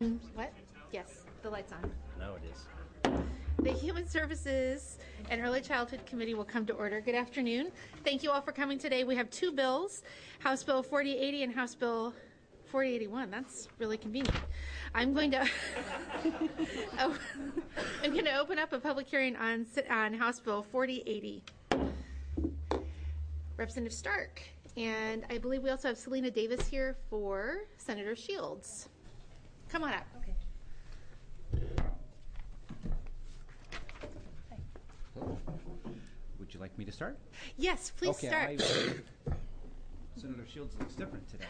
What? Yes, the light's on. No, it is. The Human Services and Early Childhood Committee will come to order. Good afternoon. Thank you all for coming today. We have two bills, House Bill 4080 and House Bill 4081. That's really convenient. I'm going to open up a public hearing on House Bill 4080. Representative Stark, and I believe we also have Selena Davis here for Senator Shields. Come on up. Okay. Would you like me to start? Yes, please start. Senator Shields looks different today.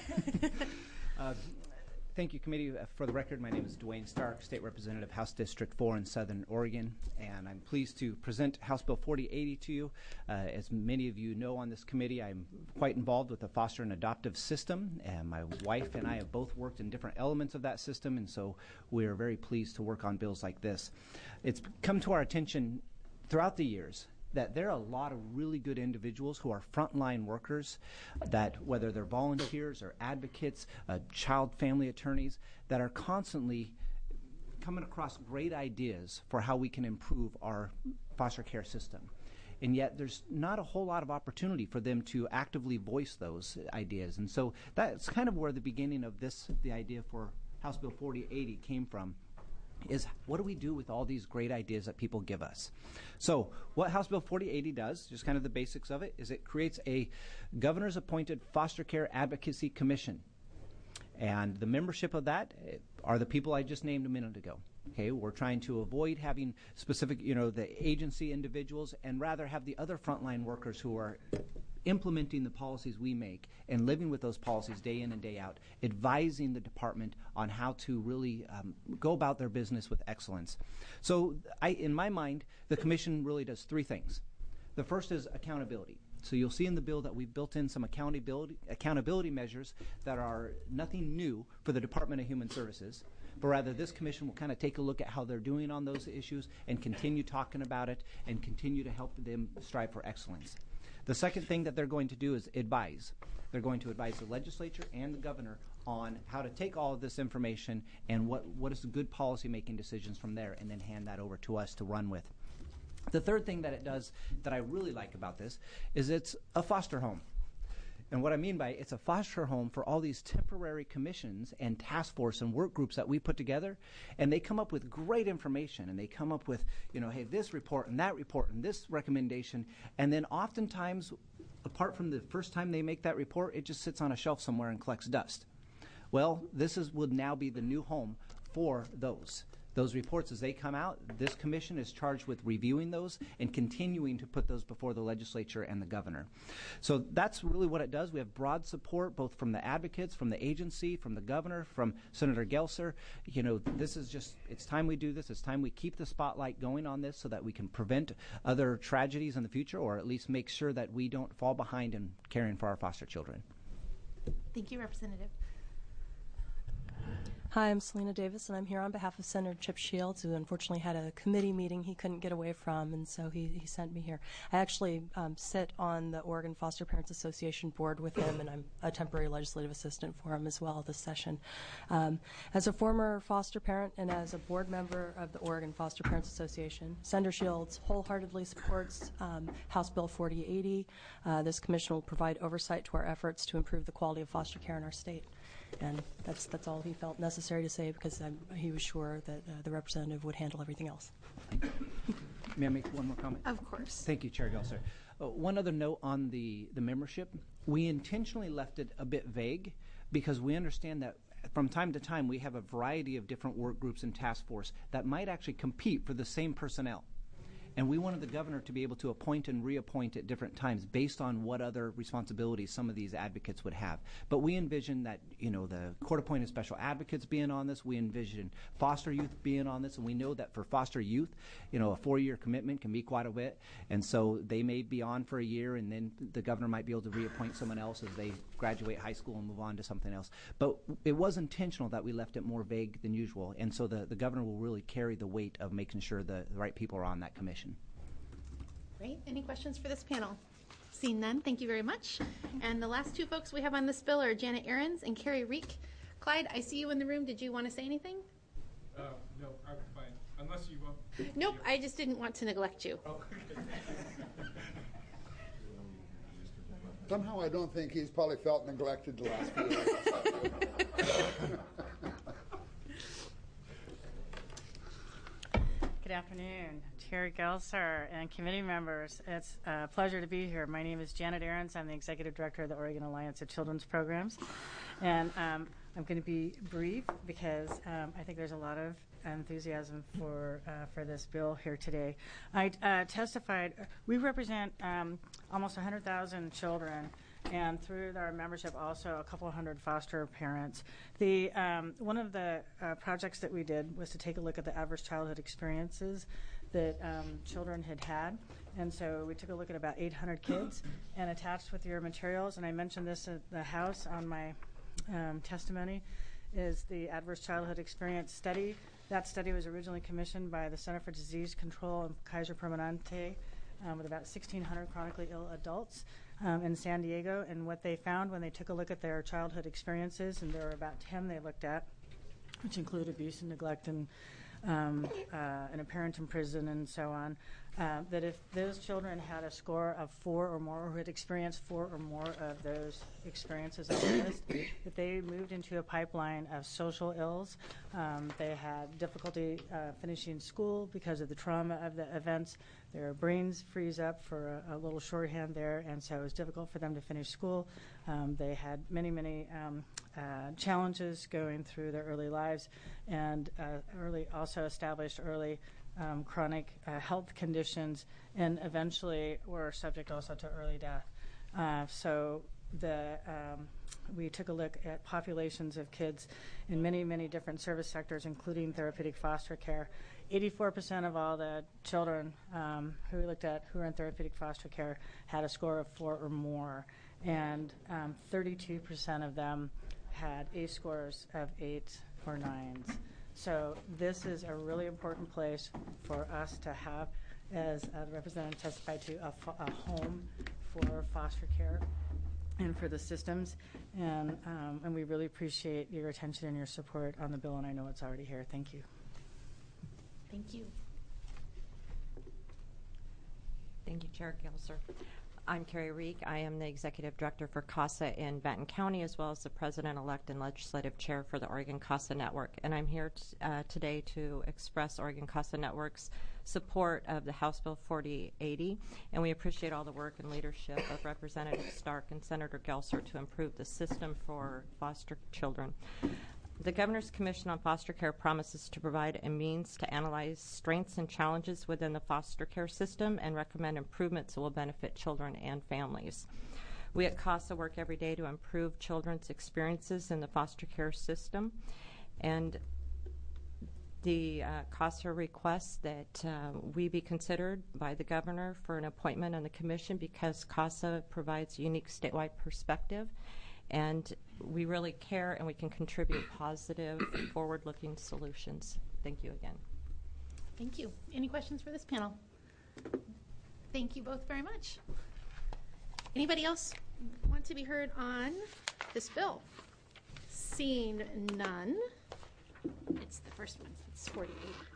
Thank you, committee. For the record, my name is Dwayne Stark, State Representative, House District 4 in Southern Oregon, and I'm pleased to present House Bill 4080 to you. As many of you know on this committee, I'm quite involved with the foster and adoptive system, and my wife and I have both worked in different elements of that system, and so we are very pleased to work on bills like this. It's come to our attention throughout the years that there are a lot of really good individuals who are frontline workers, that whether they're volunteers or advocates, child family attorneys, that are constantly coming across great ideas for how we can improve our foster care system. And yet there's not a whole lot of opportunity for them to actively voice those ideas. And so that's kind of where the beginning of the idea for House Bill 4080 came from, is what do we do with all these great ideas that people give us? So what House Bill 4080 does, just kind of the basics of it, is it creates a governor's appointed foster care advocacy commission. And the membership of that are the people I just named a minute ago. Okay, we're trying to avoid having specific, the agency individuals, and rather have the other frontline workers who are implementing the policies we make and living with those policies day in and day out, advising the department on how to really go about their business with excellence. So in my mind, the commission really does three things. The first is accountability. So you'll see in the bill that we've built in some accountability measures that are nothing new for the Department of Human Services, but rather this commission will kind of take a look at how they're doing on those issues and continue talking about it and continue to help them strive for excellence. The second thing that they're going to do is advise. They're going to advise the legislature and the governor on how to take all of this information and what is the good policy making decisions from there, and then hand that over to us to run with. The third thing that it does that I really like about this is it's a foster home. And what I mean by it's a foster home for all these temporary commissions and task force and work groups that we put together, and they come up with great information, and they come up with, hey, this report and that report and this recommendation, and then oftentimes, apart from the first time they make that report, it just sits on a shelf somewhere and collects dust. Well, would now be the new home for those reports. As they come out, this commission is charged with reviewing those and continuing to put those before the legislature and the governor. So that's really what it does. We have broad support both from the advocates, from the agency, from the governor, from Senator Gelser. This is it's time we do this. It's time we keep the spotlight going on this so that we can prevent other tragedies in the future, or at least make sure that we don't fall behind in caring for our foster children. Thank you, Representative. Hi, I'm Selena Davis, and I'm here on behalf of Senator Chip Shields, who unfortunately had a committee meeting he couldn't get away from, and so he sent me here. I actually sit on the Oregon Foster Parents Association board with him, and I'm a temporary legislative assistant for him as well this session. As a former foster parent and as a board member of the Oregon Foster Parents Association, Senator Shields wholeheartedly supports House Bill 4080. This commission will provide oversight to our efforts to improve the quality of foster care in our state. And that's all he felt necessary to say, because he was sure that the representative would handle everything else. May I make one more comment? Of course. Thank you, Chair Gelser. One other note on the membership. We intentionally left it a bit vague because we understand that from time to time we have a variety of different work groups and task force that might actually compete for the same personnel. And we wanted the governor to be able to appoint and reappoint at different times based on what other responsibilities some of these advocates would have. But we envision that, the court-appointed special advocates being on this. We envision foster youth being on this. And we know that for foster youth, a 4-year commitment can be quite a bit. And so they may be on for a year, and then the governor might be able to reappoint someone else as they graduate high school and move on to something else. But it was intentional that we left it more vague than usual. And so the governor will really carry the weight of making sure the right people are on that commission. Great. Any questions for this panel? Seeing none, thank you very much. And the last two folks we have on this bill are Janet Ahrens and Carrie Reek. Clyde, I see you in the room. Did you want to say anything? No, I'm fine. Unless you want. Nope, I just didn't want to neglect you. Oh, Somehow I don't think he's probably felt neglected the last few years. Good afternoon, Chair Gelser and committee members. It's a pleasure to be here. My name is Janet Ahrens. I'm the Executive Director of the Oregon Alliance of Children's Programs. And I'm going to be brief because I think there's a lot of enthusiasm for this bill here today. I testified. We represent almost 100,000 children, and through our membership, also a couple hundred foster parents. The one of the projects that we did was to take a look at the adverse childhood experiences that children had, and so we took a look at about 800 kids, and attached with your materials, and I mentioned this at the House on my testimony, is the adverse childhood experience study. That study was originally commissioned by the Center for Disease Control in Kaiser Permanente with about 1,600 chronically ill adults in San Diego. And what they found when they took a look at their childhood experiences, and there were about 10 they looked at, which include abuse and neglect and a parent in prison and so on, that if those children had a score of 4 or more, or had experienced 4 or more of those experiences on the list, that they moved into a pipeline of social ills. They had difficulty finishing school because of the trauma of the events. Their brains freeze up for a little shorthand there, and so it was difficult for them to finish school. They had many challenges going through their early lives, and also established early chronic health conditions, and eventually were subject also to early death. So we took a look at populations of kids in many different service sectors, including therapeutic foster care. 84% of all the children who we looked at who were in therapeutic foster care had a score of 4 or more, and 32% of them had ACE scores of 8 or 9s. So this is a really important place for us to have, as the representative testified to, a home for foster care and for the systems. And we really appreciate your attention and your support on the bill, and I know it's already here. Thank you. Thank you. Thank you, Chair Gelser. I'm Carrie Reek. I am the Executive Director for CASA in Benton County, as well as the President-elect and Legislative Chair for the Oregon CASA Network. And I'm here today to express Oregon CASA Network's support of the House Bill 4080, and we appreciate all the work and leadership of Representative Stark and Senator Gelser to improve the system for foster children. The Governor's Commission on Foster Care promises to provide a means to analyze strengths and challenges within the foster care system and recommend improvements that will benefit children and families. We at CASA work every day to improve children's experiences in the foster care system, and the CASA requests that we be considered by the Governor for an appointment on the Commission because CASA provides a unique statewide perspective, and we really care and we can contribute positive, forward-looking solutions. Thank you again. Thank you. Any questions for this panel? Thank you both very much. Anybody else want to be heard on this bill? Seeing none, it's the first one. It's 48.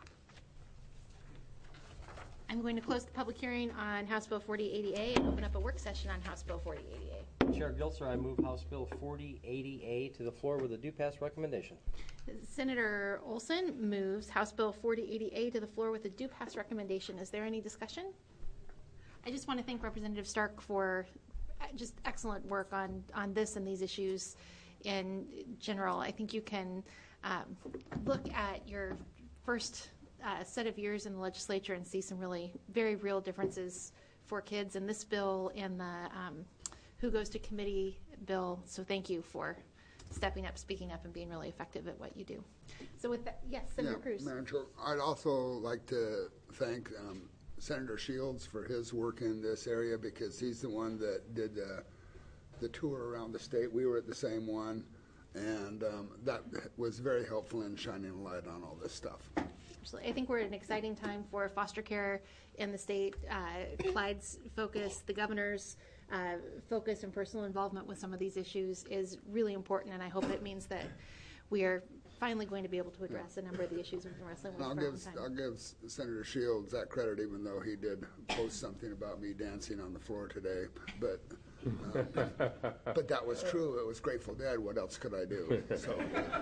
I'm going to close the public hearing on House Bill 4080A and open up a work session on House Bill 4080A. Chair Gelser, I move House Bill 4080A to the floor with a due pass recommendation. Senator Olson moves House Bill 4080A to the floor with a due pass recommendation. Is there any discussion? I just want to thank Representative Stark for just excellent work on this and these issues in general. I think you can look at your first set of years in the legislature and see some really very real differences for kids in this bill and the who goes to committee bill. So thank you for stepping up, speaking up, and being really effective at what you do. So with that, yes, Senator Cruz. Madam Chair, I'd also like to thank Senator Shields for his work in this area because he's the one that did the tour around the state. We were at the same one, and that was very helpful in shining a light on all this stuff. Absolutely. I think we're at an exciting time for foster care in the state. Clyde's focus, the governor's focus and personal involvement with some of these issues is really important, and I hope it means that we are finally going to be able to address a number of the issues we've been wrestling with And for a long time. I'll give Senator Shields that credit, even though he did post something about me dancing on the floor today. But that was true. It was Grateful Dead. What else could I do? So.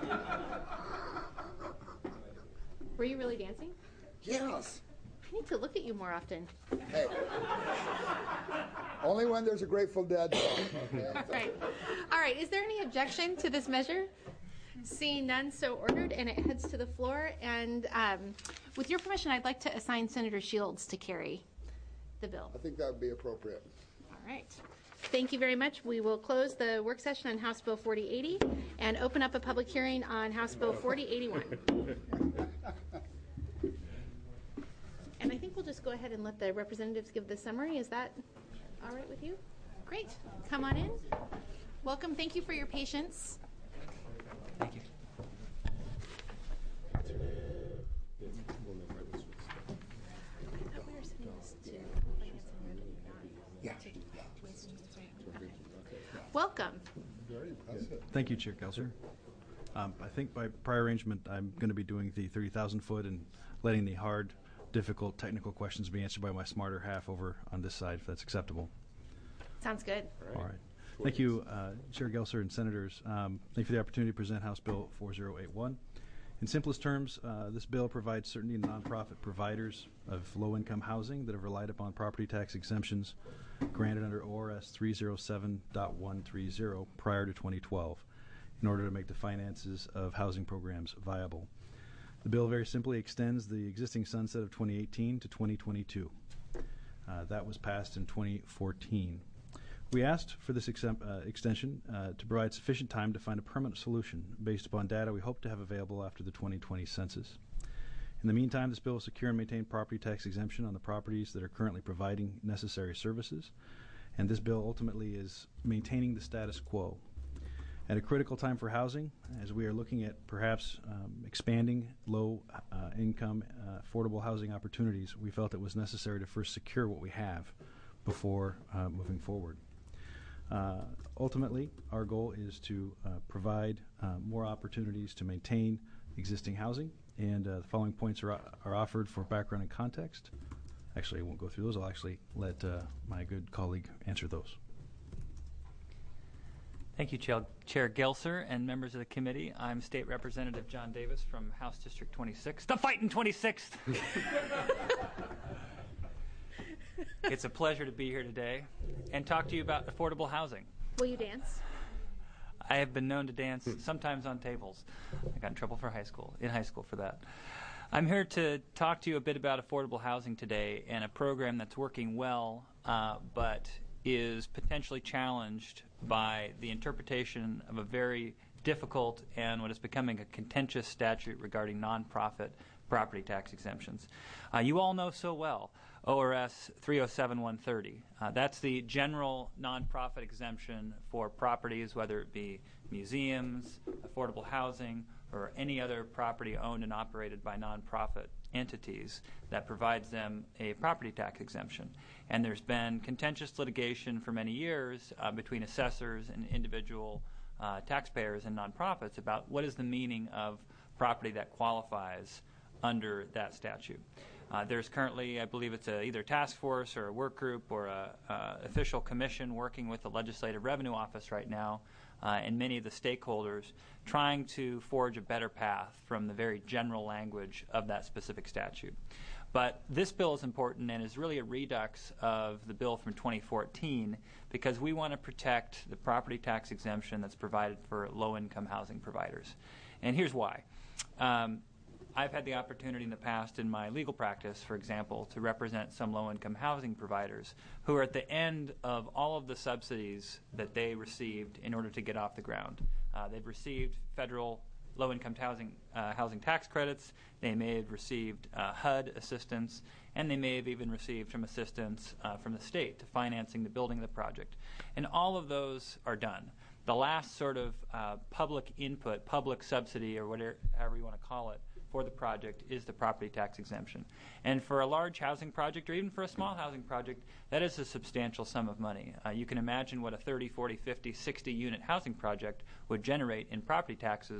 Were you really dancing? Yes. I need to look at you more often. Hey. Only when there's a Grateful Dead song. Okay? All right. Is there any objection to this measure? Seeing none, so ordered, and it heads to the floor. And with your permission, I'd like to assign Senator Shields to carry the bill. I think that would be appropriate. All right. Thank you very much. We will close the work session on House Bill 4080 and open up a public hearing on House Bill 4081. And I think we'll just go ahead and let the representatives give the summary. Is that all right with you? Great. Come on in. Welcome. Thank you for your patience. Thank you. Welcome. Thank you, Chair Gelser. I think by prior arrangement, I'm going to be doing the 30,000 foot and letting the hard, difficult technical questions be answered by my smarter half over on this side, if that's acceptable. Sounds good. All right. Thank you, Chair Gelser and Senators. Thank you for the opportunity to present House Bill 4081. In simplest terms, this bill provides certainty to nonprofit providers of low-income housing that have relied upon property tax exemptions granted under ORS 307.130 prior to 2012 in order to make the finances of housing programs viable. The bill very simply extends the existing sunset of 2018 to 2022. That was passed in 2014. We asked for this extension to provide sufficient time to find a permanent solution based upon data we hope to have available after the 2020 census. In the meantime, this bill will secure and maintain property tax exemption on the properties that are currently providing necessary services, and this bill ultimately is maintaining the status quo. At a critical time for housing, as we are looking at perhaps expanding low-income affordable housing opportunities, we felt it was necessary to first secure what we have before moving forward. Ultimately, our goal is to provide more opportunities to maintain existing housing, and the following points are offered for background and context. Actually, I won't go through those. I'll actually let my good colleague answer those. Thank you, Chair Gelser and members of the committee. I'm State Representative John Davis from House District 26, the fighting 26th. It's a pleasure to be here today and talk to you about affordable housing. Will you dance? I have been known to dance sometimes on tables. I got in trouble in high school for that. I'm here to talk to you a bit about affordable housing today and a program that's working well, but is potentially challenged by the interpretation of a very difficult and what is becoming a contentious statute regarding nonprofit property tax exemptions. You all know so well ORS 307.130. That's the general nonprofit exemption for properties, whether it be museums, affordable housing, or any other property owned and operated by nonprofit entities that provides them a property tax exemption. And there's been contentious litigation for many years between assessors and individual taxpayers and nonprofits about what is the meaning of property that qualifies under that statute. There's currently, I believe it's either a task force or a work group or a official commission working with the Legislative Revenue Office right now and many of the stakeholders trying to forge a better path from the very general language of that specific statute. But this bill is important and is really a redux of the bill from 2014 because we want to protect the property tax exemption that's provided for low-income housing providers. And here's why. I've had the opportunity in the past in my legal practice, for example, to represent some low-income housing providers who are at the end of all of the subsidies that they received in order to get off the ground. They've received federal low-income housing tax credits. They may have received HUD assistance, and they may have even received some assistance from the state to financing the building of the project. And all of those are done. The last sort of public input, public subsidy, or however you want to call it, for the project is the property tax exemption. And for a large housing project or even for a small housing project, that is a substantial sum of money. You can imagine what a 30, 40, 50, 60 unit housing project would generate in property taxes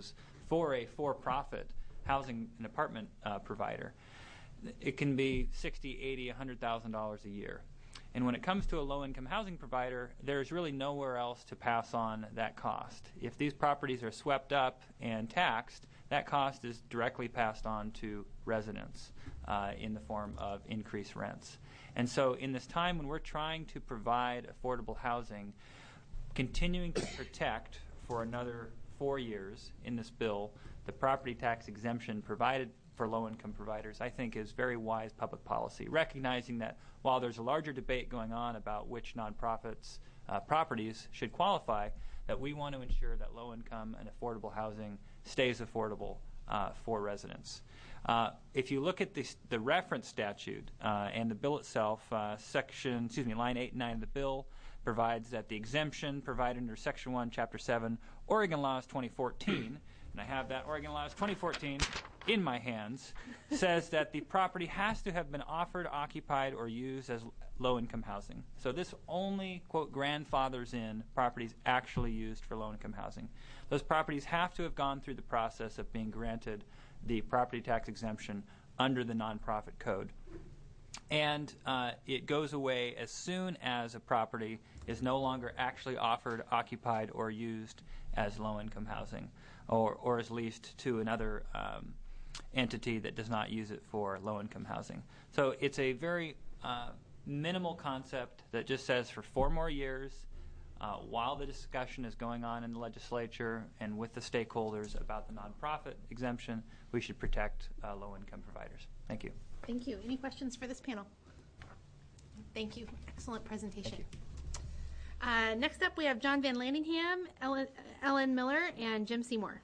for a for-profit housing and apartment provider, it can be $60,000, $80,000, $100,000 a year. And when it comes to a low-income housing provider, there's really nowhere else to pass on that cost. If these properties are swept up and taxed, that cost is directly passed on to residents in the form of increased rents. And so in this time when we're trying to provide affordable housing, continuing to protect for another 4 years in this bill the property tax exemption provided for low-income providers, I think is very wise public policy, recognizing that while there's a larger debate going on about which nonprofits' properties should qualify, that we want to ensure that low-income and affordable housing stays affordable for residents. If you look at the reference statute and the bill itself, line 8 and 9 of the bill provides that the exemption provided under Section 1, Chapter 7, Oregon Laws 2014, and I have that Oregon Laws 2014 in my hands, says that the property has to have been offered, occupied, or used as low-income housing. So this only, quote, grandfathers in properties actually used for low-income housing. Those properties have to have gone through the process of being granted the property tax exemption under the nonprofit code. And it goes away as soon as a property is no longer actually offered, occupied, or used as low-income housing, or is leased to another entity that does not use it for low-income housing. So it's a very minimal concept that just says for 4 more years, while the discussion is going on in the legislature and with the stakeholders about the nonprofit exemption, we should protect low-income providers. Thank you. Thank you. Any questions for this panel? Thank you. Excellent presentation. Thank you. Next up, we have John Van Landingham, Ellen Miller, and Jim Seymour.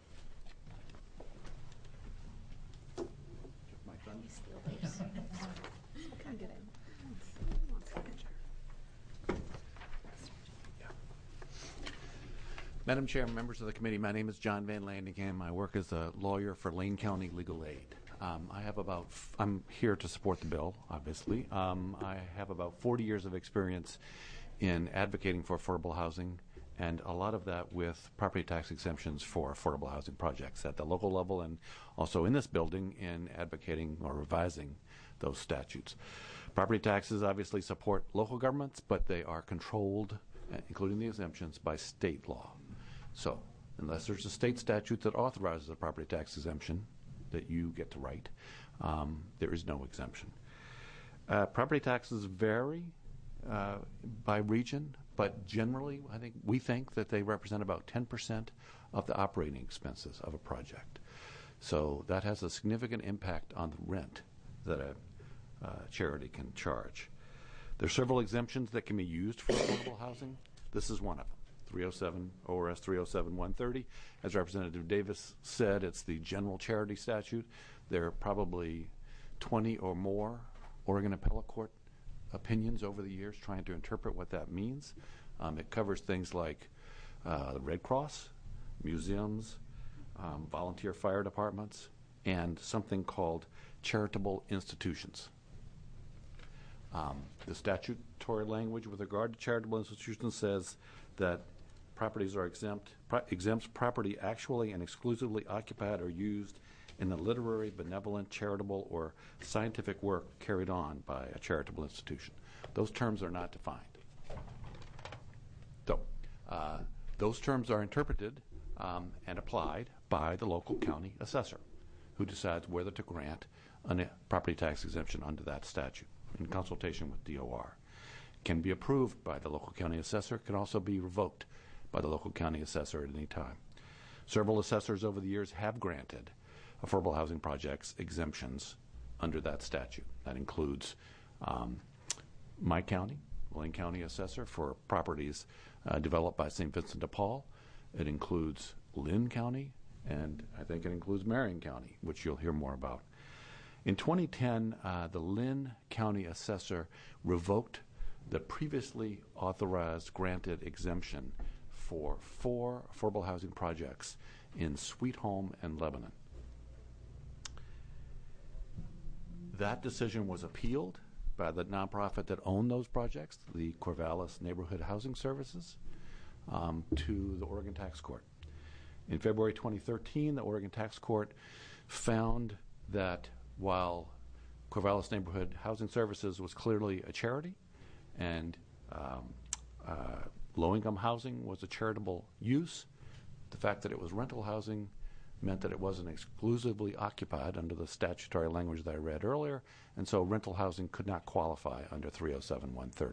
Madam Chair, members of the committee, my name is John Van Landingham. I work as a lawyer for Lane County Legal Aid. I'm here to support the bill, obviously. I have about 40 years of experience in advocating for affordable housing, and a lot of that with property tax exemptions for affordable housing projects at the local level and also in this building in advocating or revising those statutes. Property taxes obviously support local governments, but they are controlled, including the exemptions, by state law. So unless there's a state statute that authorizes a property tax exemption that you get to write, there is no exemption. Property taxes vary by region, but generally we think that they represent about 10% of the operating expenses of a project. So that has a significant impact on the rent that a charity can charge. There are several exemptions that can be used for affordable housing. This is one of them. 307 ORS 307-130. As Representative Davis said, it's the general charity statute. There are probably 20 or more Oregon Appellate Court opinions over the years trying to interpret what that means. It covers things like the Red Cross, museums, volunteer fire departments, and something called charitable institutions. The statutory language with regard to charitable institutions says that properties are exempts property actually and exclusively occupied or used in the literary, benevolent, charitable, or scientific work carried on by a charitable institution. Those terms are not defined. So those terms are interpreted and applied by the local county assessor, who decides whether to grant a property tax exemption under that statute in consultation with DOR. Can be approved by the local county assessor, can also be revoked by the local county assessor at any time. Several assessors over the years have granted affordable housing projects exemptions under that statute. That includes my county, Lane County assessor, for properties developed by St. Vincent de Paul. It includes Lynn County, and I think it includes Marion County, which you'll hear more about. In 2010, the Lynn County assessor revoked the previously authorized granted exemption for 4 affordable housing projects in Sweet Home and Lebanon. That decision was appealed by the nonprofit that owned those projects, the Corvallis Neighborhood Housing Services, to the Oregon Tax Court. In February 2013, the Oregon Tax Court found that while Corvallis Neighborhood Housing Services was clearly a charity and low-income housing was a charitable use, the fact that it was rental housing meant that it wasn't exclusively occupied under the statutory language that I read earlier, and so rental housing could not qualify under 307-130.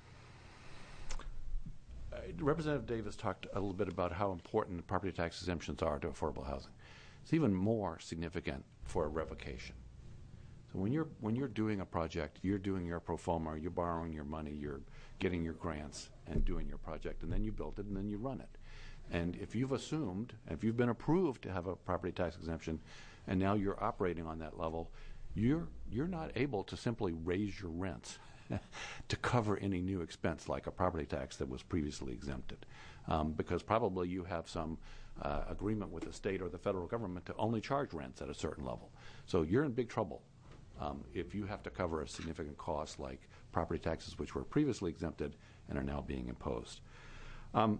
Representative Davis talked a little bit about how important property tax exemptions are to affordable housing. It's even more significant for a revocation. So when you're doing a project, you're doing your pro forma, you're borrowing your money, you're getting your grants and doing your project, and then you build it and then you run it. And if you've assumed, if you've been approved to have a property tax exemption, and now you're operating on that level, you're not able to simply raise your rents to cover any new expense like a property tax that was previously exempted, because probably you have some agreement with the state or the federal government to only charge rents at a certain level. So you're in big trouble if you have to cover a significant cost like property taxes, which were previously exempted and are now being imposed. And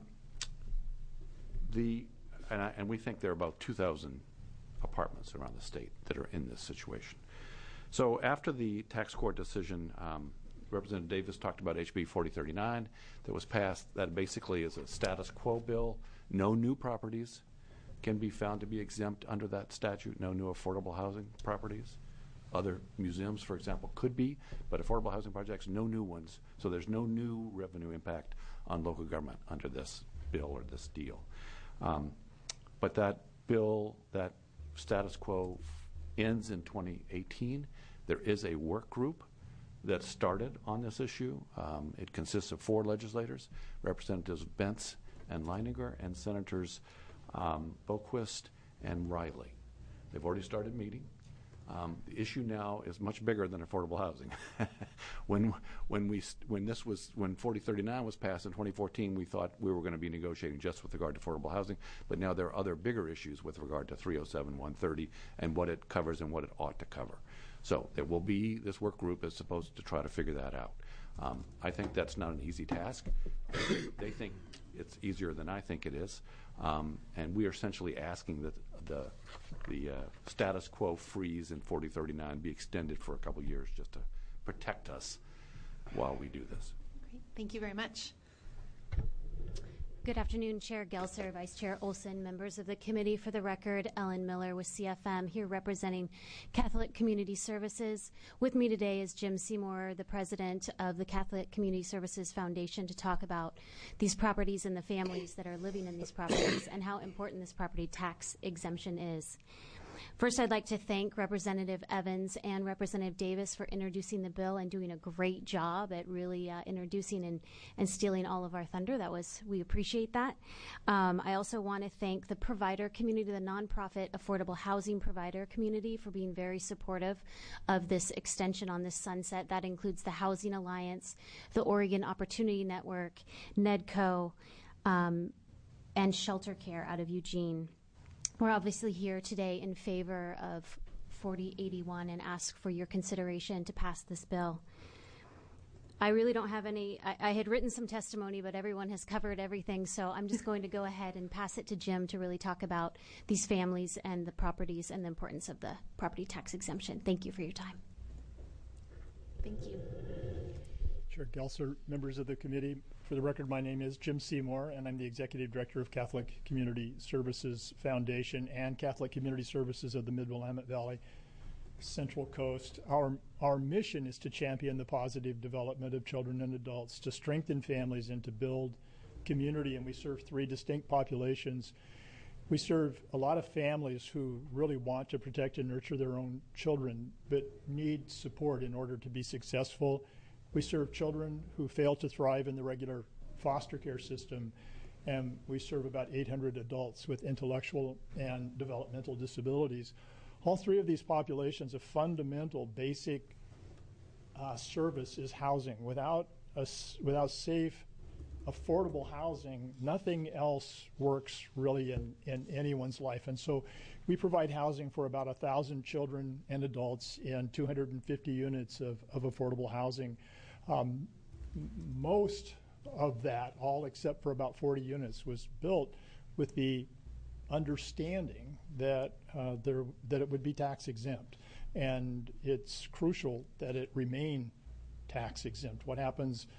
we think there are about 2,000 apartments around the state that are in this situation. So after the tax court decision, Representative Davis talked about HB 4039 that was passed. That basically is a status quo bill. No new properties can be found to be exempt under that statute. No new affordable housing properties. Other museums, for example, could be, but affordable housing projects, no new ones. So there's no new revenue impact on local government under this bill or this deal. But that bill, that status quo ends in 2018. There is a work group that started on this issue. It consists of 4 legislators, Representatives Bentz and Leininger, and Senators Boquist and Riley. They've already started meeting. The issue now is much bigger than affordable housing. When 4039 was passed in 2014, we thought we were going to be negotiating just with regard to affordable housing, but now there are other bigger issues with regard to 307-130 and what it covers and what it ought to cover. So there will be, this work group is supposed to try to figure that out. I think that's not an easy task. They think it's easier than I think it is. And we are essentially asking that the status quo freeze in 4039 be extended for a couple years just to protect us while we do this. Great. Thank you very much. Good afternoon, Chair Gelser, Vice Chair Olson, members of the committee. For the record, Ellen Miller with CFM, here representing Catholic Community Services. With me today is Jim Seymour, the president of the Catholic Community Services Foundation, to talk about these properties and the families that are living in these properties and how important this property tax exemption is. First, I'd like to thank Representative Evans and Representative Davis for introducing the bill and doing a great job at really introducing and stealing all of our thunder. We appreciate that. I also want to thank the provider community, the nonprofit affordable housing provider community, for being very supportive of this extension on this sunset. That includes the Housing Alliance, the Oregon Opportunity Network, NEDCO, and Shelter Care out of Eugene. We're obviously here today in favor of 4081 and ask for your consideration to pass this bill. I really don't have any, I had written some testimony, but everyone has covered everything, so I'm just going to go ahead and pass it to Jim to really talk about these families and the properties and the importance of the property tax exemption. Thank you for your time. Thank you. Chair Gelser, members of the committee, for the record, my name is Jim Seymour, and I'm the Executive Director of Catholic Community Services Foundation and Catholic Community Services of the Mid-Willamette Valley Central Coast. Our mission is to champion the positive development of children and adults, to strengthen families, and to build community, and we serve 3 distinct populations. We serve a lot of families who really want to protect and nurture their own children, but need support in order to be successful. We serve children who fail to thrive in the regular foster care system, and we serve about 800 adults with intellectual and developmental disabilities. All 3 of these populations, a fundamental basic service is housing. Without safe, affordable housing, nothing else works really in anyone's life. And so we provide housing for about 1,000 children and adults in 250 units of affordable housing. Most of that, all except for about 40 units, was built with the understanding that that it would be tax exempt, and it's crucial that it remain tax exempt. What happens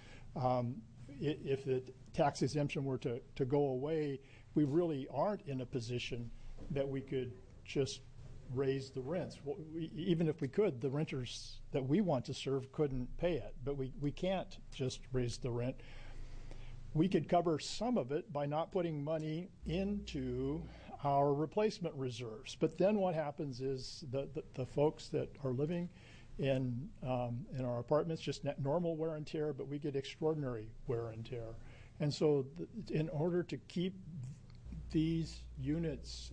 if the tax exemption were to go away? We really aren't in a position that we could just raise the rents. Even if we could, the renters that we want to serve couldn't pay it, but we can't just raise the rent. We could cover some of it by not putting money into our replacement reserves. But then what happens is the folks that are living in our apartments, just normal wear and tear, but we get extraordinary wear and tear. And so in order to keep these units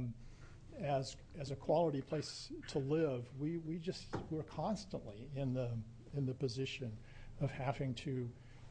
as a quality place to live, we're constantly in the position of having to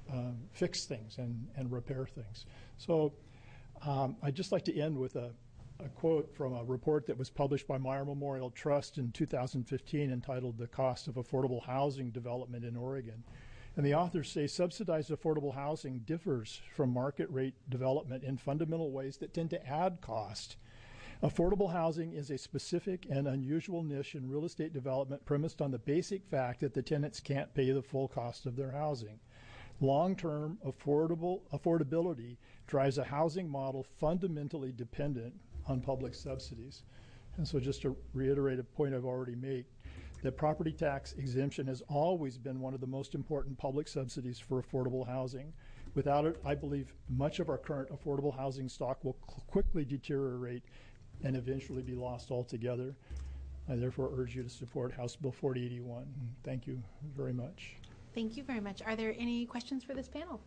fix things and repair things. So I'd just like to end with a quote from a report that was published by Meyer Memorial Trust in 2015 entitled "The Cost of Affordable Housing Development in Oregon." And the authors say subsidized affordable housing differs from market rate development in fundamental ways that tend to add cost. Affordable housing is a specific and unusual niche in real estate development premised on the basic fact that the tenants can't pay the full cost of their housing. Long-term affordability drives a housing model fundamentally dependent on public subsidies. And so just to reiterate a point I've already made, that property tax exemption has always been one of the most important public subsidies for affordable housing. Without it, I believe much of our current affordable housing stock will quickly deteriorate and eventually be lost altogether. I therefore urge you to support House Bill 4081. Thank you very much. Thank you very much. Are there any questions for this panel?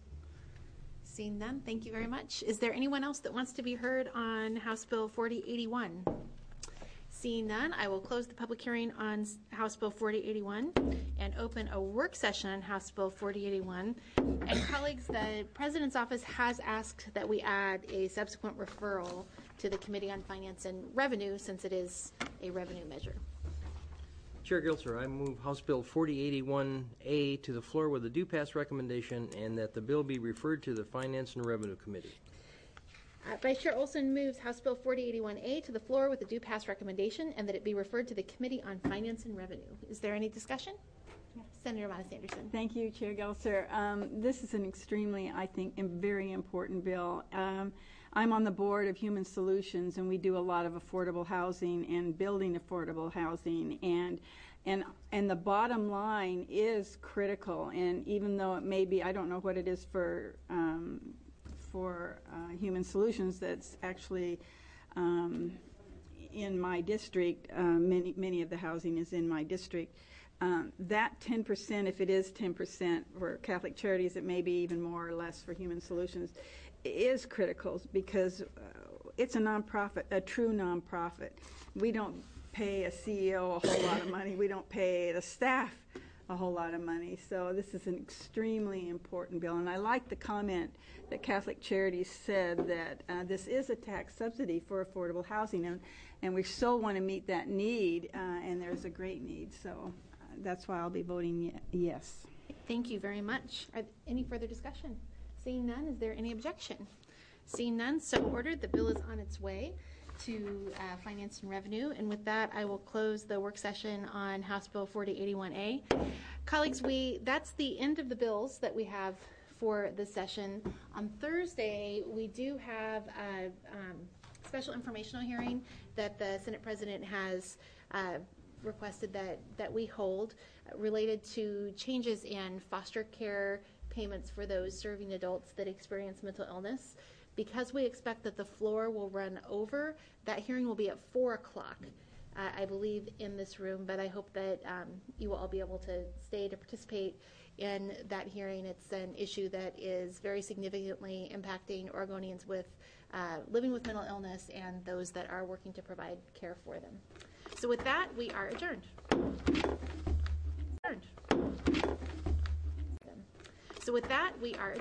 Seeing none, thank you very much. Is there anyone else that wants to be heard on House Bill 4081? Seeing none, I will close the public hearing on House Bill 4081 and open a work session on House Bill 4081. And colleagues, the President's office has asked that we add a subsequent referral to the Committee on Finance and Revenue since it is a revenue measure. Chair Gilser, I move House Bill 4081A to the floor with a due pass recommendation and that the bill be referred to the Finance and Revenue Committee. Vice Chair Olson moves House Bill 4081A to the floor with a due pass recommendation and that it be referred to the Committee on Finance and Revenue. Is there any discussion? Yes. Senator Amata Sanderson. Thank you, Chair Gelser. This is an extremely, I think, very important bill. I'm on the board of Human Solutions, and we do a lot of affordable housing and building affordable housing, and the bottom line is critical. And even though it may be, I don't know what it is for Human Solutions, that's actually in my district. Many of the housing is in my district. That 10%, if it is 10% for Catholic Charities, it may be even more or less for Human Solutions, is critical because it's a nonprofit, a true nonprofit. We don't pay a CEO a whole lot of money. We don't pay the staff a whole lot of money. So this is an extremely important bill. And I like the comment that Catholic Charities said that this is a tax subsidy for affordable housing. And we so want to meet that need, and there's a great need. So that's why I'll be voting yes. Thank you very much. Any further discussion? Seeing none, is there any objection? Seeing none, so ordered. The bill is on its way to Finance and Revenue. And with that, I will close the work session on House Bill 4081A. Colleagues, that's the end of the bills that we have for this session. On Thursday, we do have a special informational hearing that the Senate President has requested that we hold related to changes in foster care payments for those serving adults that experience mental illness. Because we expect that the floor will run over, that hearing will be at 4 o'clock, I believe, in this room, but I hope that you will all be able to stay to participate in that hearing. It's an issue that is very significantly impacting Oregonians with living with mental illness and those that are working to provide care for them. So with that, we are adjourned. So with that, we are adjourned.